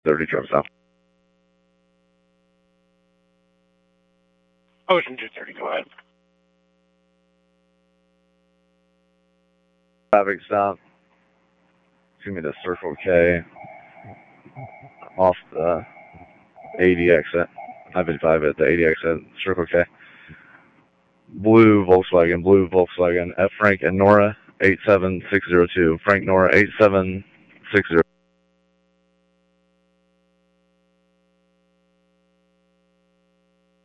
30 trucks south. Ocean 230, go ahead. Traffic stop. Excuse me, the Circle K off the 80 exit. I-55 at the 80 exit, Circle K. Blue Volkswagen, F. Frank and Nora 87602. Frank Nora 8760.